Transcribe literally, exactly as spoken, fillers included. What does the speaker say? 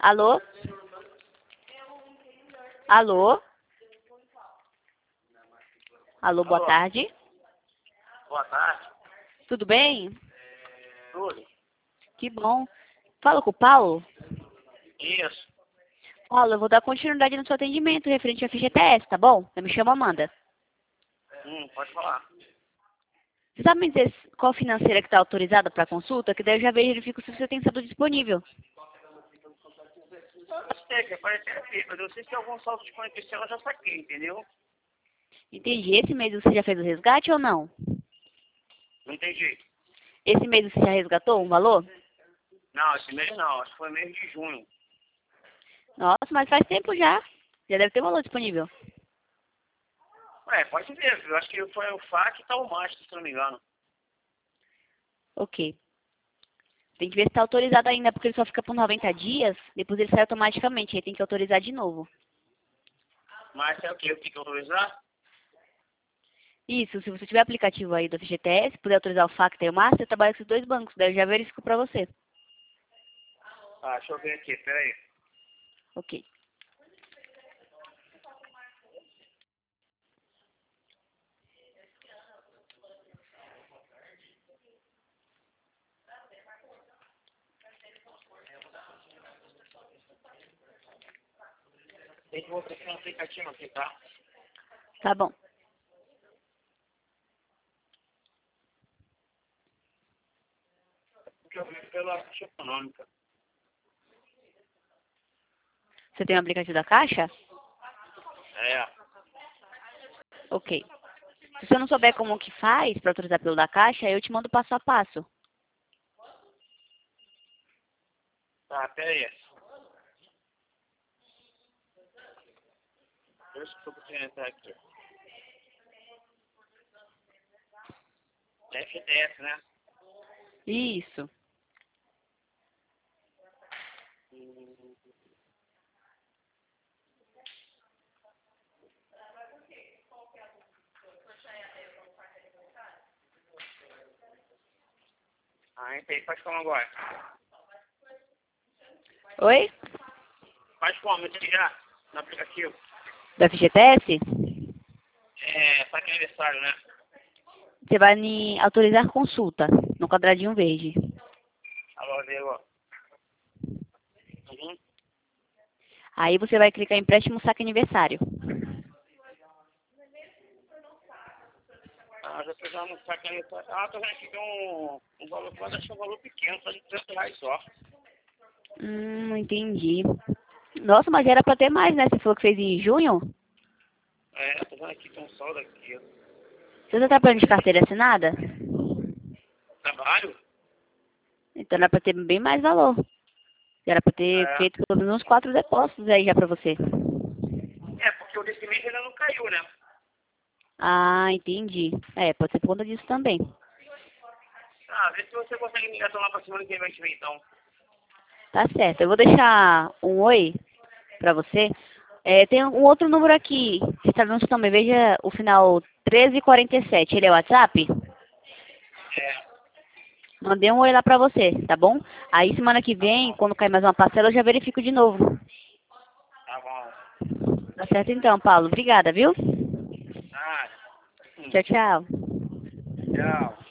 Alô? Alô? Alô, boa Alô. tarde. Boa tarde. Tudo bem? Tudo? Que bom. Fala com o Paulo. Isso. Paulo, eu vou dar continuidade no seu atendimento referente à F G T S, tá bom? Eu me chamo Amanda. Hum, pode falar. Você sabe me dizer qual financeira que está autorizada para consulta? Que daí eu já verifico se você tem saldo disponível. Eu sei que aparece aqui, mas eu sei se tem algum saldo de conexão, eu já saquei, entendeu? Entendi. Esse mês você já fez o resgate ou não? Não entendi. Esse mês você já resgatou um valor? Não, esse mês não, acho que foi mês de junho. Nossa, mas faz tempo já. Já deve ter valor disponível. Ué, pode ver, eu acho que foi o F A Q e tal o Master, se não me engano. Ok. Tem que ver se está autorizado ainda, porque ele só fica por noventa dias, depois ele sai automaticamente, aí tem que autorizar de novo. Mas é o que? Eu tenho que autorizar? Isso, se você tiver aplicativo aí do F G T S, puder autorizar o Facta e o Master, eu trabalho com esses dois bancos, daí eu já verifico para você. Ah, deixa eu ver aqui, peraí. Ok. Tem que botar esse aplicativo aqui, tá? Tá bom. Porque eu vi pela ficha econômica. Você tem o aplicativo da Caixa? É. Ok. Se você não souber como que faz para autorizar pelo da Caixa, eu te mando passo a passo. Tá, peraí. Deixa eu conseguir entrar aqui. É F T S, né? Isso. Ah, entrei. Faz como agora? Oi? Faz como? Entrei já no aplicativo. Do F G T S? É, tá aqui aniversário, né? Você vai em autorizar consulta, no quadradinho verde. Alô, Diego. Uhum. Aí você vai clicar em empréstimo saque aniversário. Ah, já tô já no saque aniversário. Ah, tô vendo aqui que um, um valor, mas acho que é um valor pequeno, só de trezentos reais só. Hum, entendi. Nossa, mas era pra ter mais, né? Você falou que fez em junho? É, tô vendo aqui que tem um saldo aqui. Você tá trabalhando de carteira assinada? Trabalho? Então era pra ter bem mais valor. Era pra ter É. feito pelo menos uns quatro depósitos aí já pra você. É, porque o desse mês ainda não caiu, né? Ah, entendi. É, pode ser por conta disso também. Ah, vê se você consegue me ligar lá pra semana que vem, te ver, então. Tá certo. Eu vou deixar um oi pra você. É, tem um outro número aqui. Você tá vendo também? Veja o final treze quarenta e sete. Ele é o WhatsApp? É, Mandei um oi lá pra você, tá bom? Aí semana que tá vem, bom. quando cair mais uma parcela, eu já verifico de novo. Tá bom. Tá certo então, Paulo. Obrigada, viu? Ah, hum, Tchau, tchau. tchau.